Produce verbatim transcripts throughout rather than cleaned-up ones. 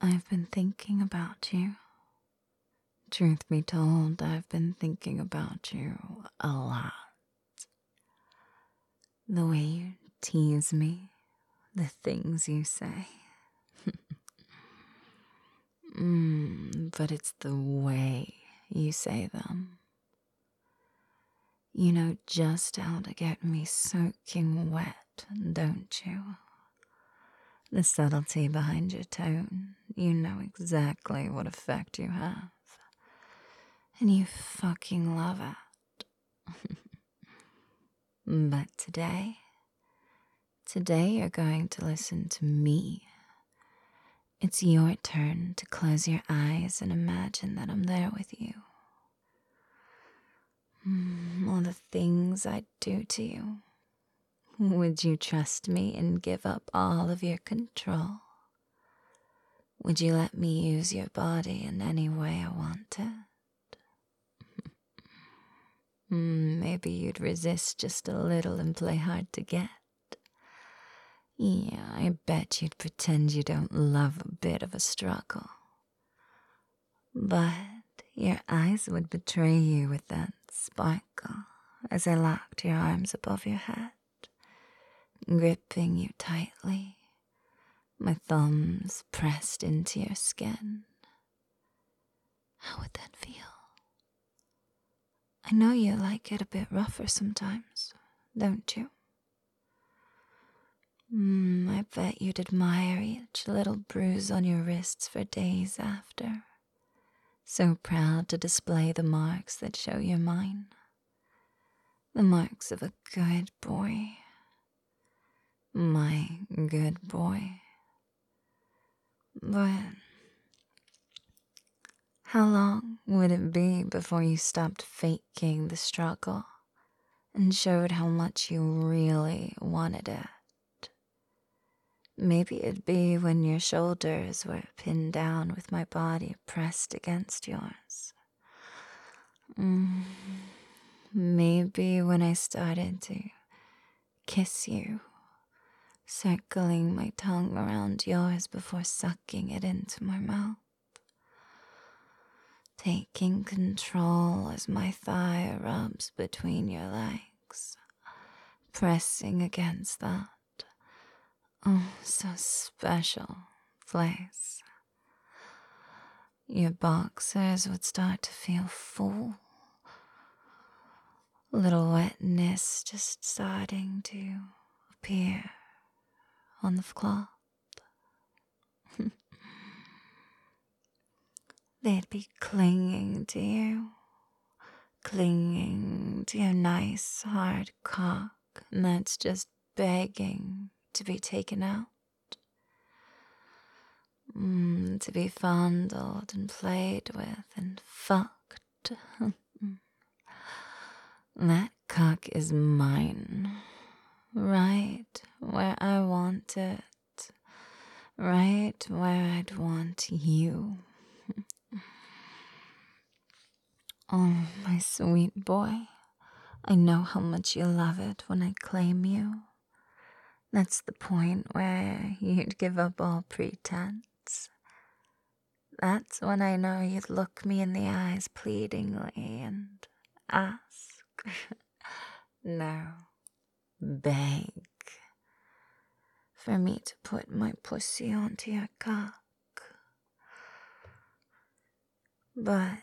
I've been thinking about you. Truth be told, I've been thinking about you a lot. The way you tease me, the things you say. mm, but it's the way you say them. You know just how to get me soaking wet, don't you? The subtlety behind your tone, you know exactly what effect you have. And you fucking love it. But today, today you're going to listen to me. It's your turn to close your eyes and imagine that I'm there with you. Mm, all the things I'd do to you. Would you trust me and give up all of your control? Would you let me use your body in any way I wanted? mm, maybe you'd resist just a little and play hard to get. Yeah, I bet you'd pretend you don't love a bit of a struggle. But your eyes would betray you with that sparkle as I locked your arms above your head, gripping you tightly, my thumbs pressed into your skin. How would that feel? I know you like it a bit rougher sometimes, don't you? Mm, I bet you'd admire each little bruise on your wrists for days after. So proud to display the marks that show you're mine. The marks of a good boy. My good boy. But how long would it be before you stopped faking the struggle and showed how much you really wanted it? Maybe it'd be when your shoulders were pinned down with my body pressed against yours. Mm. Maybe when I started to kiss you, circling my tongue around yours before sucking it into my mouth. Taking control as my thigh rubs between your legs, pressing against that, oh, so special place. Your boxers would start to feel full. Little wetness just starting to appear on the cloth. They'd be clinging to you, clinging to your nice hard cock, and that's just begging to be taken out. Mm, to be fondled and played with and fucked. That cock is mine, right where I want it, right where I'd want you. Oh, my sweet boy, I know how much you love it when I claim you. That's the point where you'd give up all pretense. That's when I know you'd look me in the eyes pleadingly and ask. No, beg for me to put my pussy onto your cock. But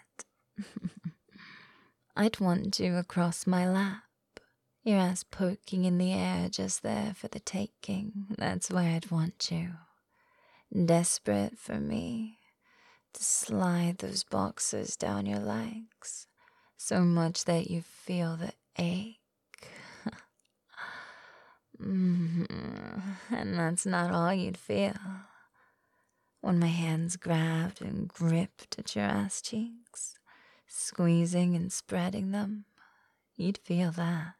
I'd want you across my lap, your ass poking in the air just there for the taking. That's where I'd want you, desperate for me to slide those boxers down your legs, so much that you feel the ache. mm-hmm. And that's not all you'd feel. When my hands grabbed and gripped at your ass cheeks, squeezing and spreading them, you'd feel that.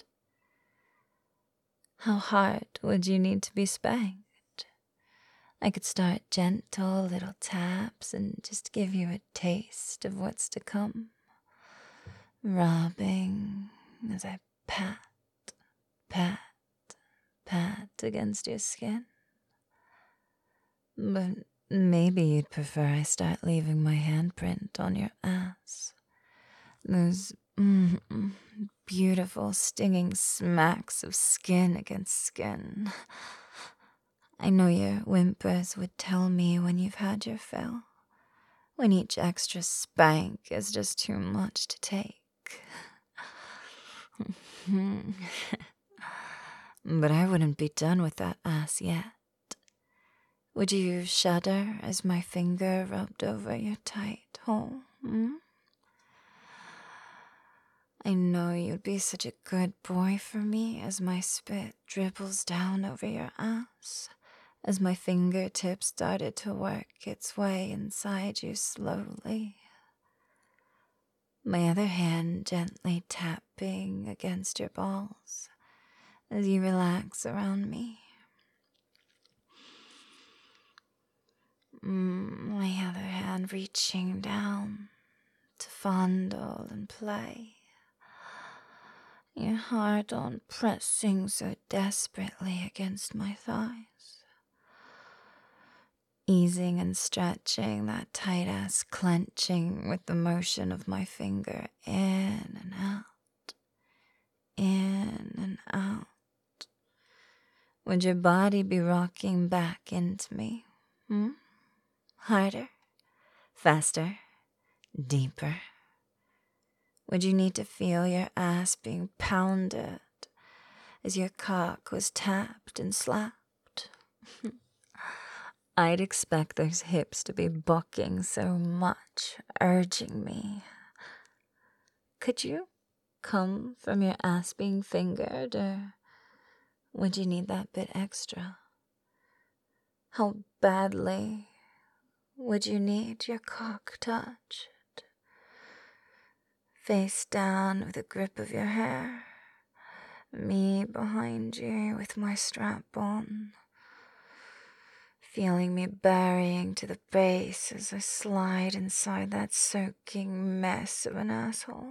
How hard would you need to be spanked? I could start gentle little taps and just give you a taste of what's to come. Rubbing as I pat, pat, pat against your skin. But Maybe you'd prefer I start leaving my handprint on your ass. Those mm, mm, beautiful, stinging smacks of skin against skin. I know your whimpers would tell me when you've had your fill, when each extra spank is just too much to take. But I wouldn't be done with that ass yet. Would you shudder as my finger rubbed over your tight hole? Hmm? I know you'd be such a good boy for me as my spit dribbles down over your ass, as my fingertips started to work its way inside you slowly. My other hand gently tapping against your balls as you relax around me. Mm, my other hand reaching down to fondle and play. Your heart on pressing so desperately against my thighs. Easing and stretching that tight-ass clenching with the motion of my finger in and out, in and out. Would your body be rocking back into me? Hmm? Harder? Faster? Deeper? Would you need to feel your ass being pounded as your cock was tapped and slapped? I'd expect those hips to be bucking so much, urging me. Could you come from your ass being fingered, or would you need that bit extra? How badly would you need your cock touched? Face down with the grip of your hair, me behind you with my strap on, feeling me burying to the base as I slide inside that soaking mess of an asshole.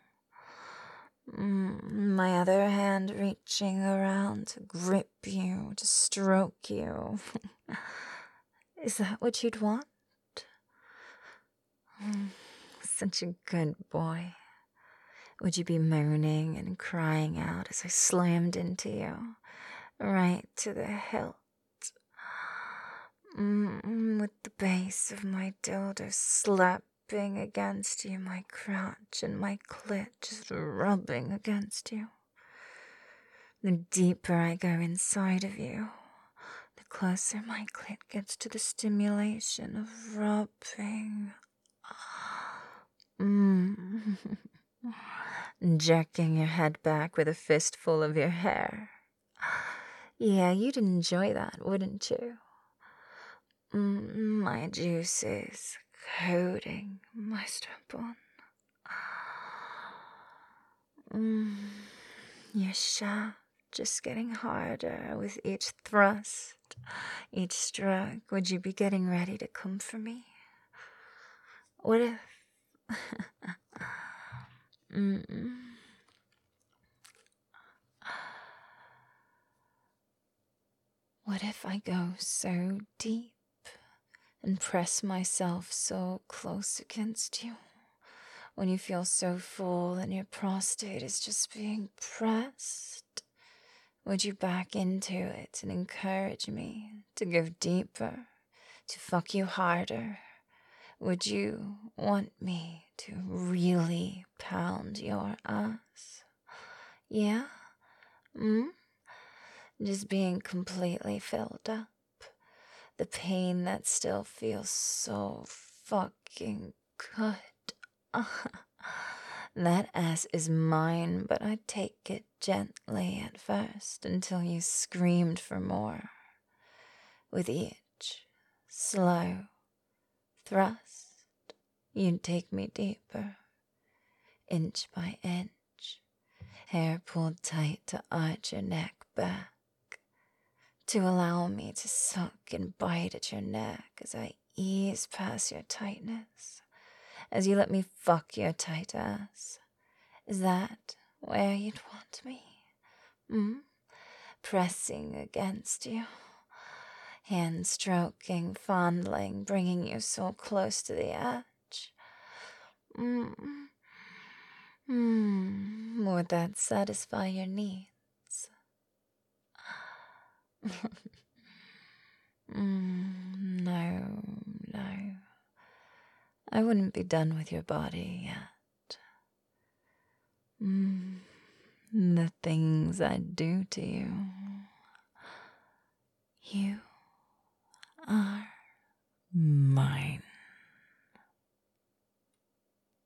Mm, my other hand reaching around to grip you, to stroke you. Is that what you'd want? Mm, such a good boy. Would you be moaning and crying out as I slammed into you, right to the hilt? Mm, with the base of my dildo slapping against you, my crotch and my clit just rubbing against you. The deeper I go inside of you, the closer my clit gets to the stimulation of rubbing. Mm. Jerking your head back with a fistful of your hair. Yeah, you'd enjoy that, wouldn't you? Mm, my juices coating my strap-on. Mm, your shaft just getting harder with each thrust, each stroke. Would you be getting ready to come for me? What if... Mm-mm. What if I go so deep and press myself so close against you when you feel so full and your prostate is just being pressed? Would you back into it and encourage me to go deeper, to fuck you harder? Would you want me to really pound your ass? Yeah? Mm? Just being completely filled up. The pain that still feels so fucking good. That ass is mine, but I'd take it gently at first until you screamed for more. With each slow thrust, you'd take me deeper, inch by inch, hair pulled tight to arch your neck back, to allow me to suck and bite at your neck as I ease past your tightness, as you let me fuck your tight ass. Is that where you'd want me? Mm? Pressing against you, hand stroking, fondling, bringing you so close to the edge. Mm. Mm. Would that satisfy your needs? mm. No, no. I wouldn't be done with your body yet. Mm. The things I'd do to you. You are mine.